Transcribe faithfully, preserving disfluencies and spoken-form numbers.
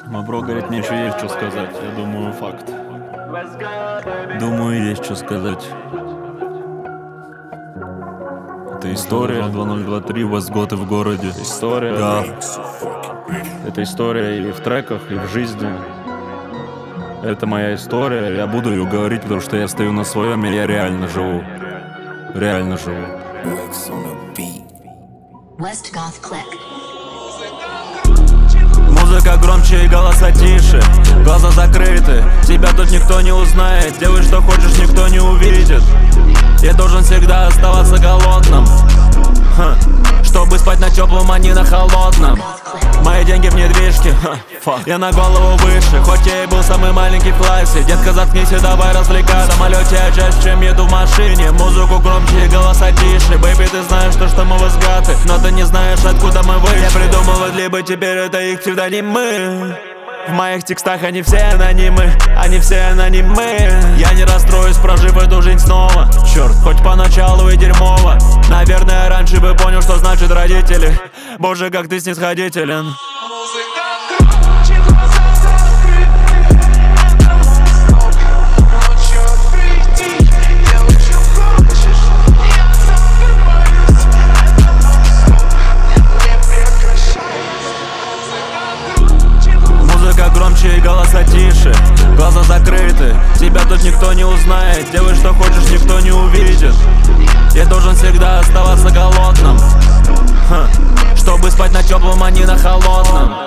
Мабро говорит, мне еще есть что сказать. Я думаю, факт. Думаю, есть что сказать. Это история два ноль два три, Возготы в городе. История, да. Это история и в треках, и в жизни. Это моя история, я буду ее говорить, потому что я стою на своем, и я реально живу. Реально живу. Музыка громче и голоса тише, глаза закрыты, тебя тут никто не узнает. Делай что хочешь, никто не увидит. Я должен всегда оставаться голодным, Ха. Чтобы спать на теплом, а не на холодном. Мои деньги в недвижке, Ха. Я на голову выше, хоть я и был самый маленький в классе. Детка, заткнись и давай развлекаться. В самолете я чаще, чем еду в машине. Музыку громче и голоса тише. Бэйби, ты знаешь, то, что мы возгаты, но ты не знаешь, откуда мы вышли. Я придумал либо теперь это их псевдонимы. В моих текстах они все анонимы, они все анонимы. Я не расстроюсь, прожив эту жизнь снова. Черт, хоть поначалу и дерьмово. Наверное, раньше бы понял, что значит родители. Боже, как ты снисходителен. Громче и голоса тише, глаза закрыты, тебя тут никто не узнает. Делай что хочешь, никто не увидит. Я должен всегда оставаться голодным, Ха. Чтобы спать на теплом, а не на холодном.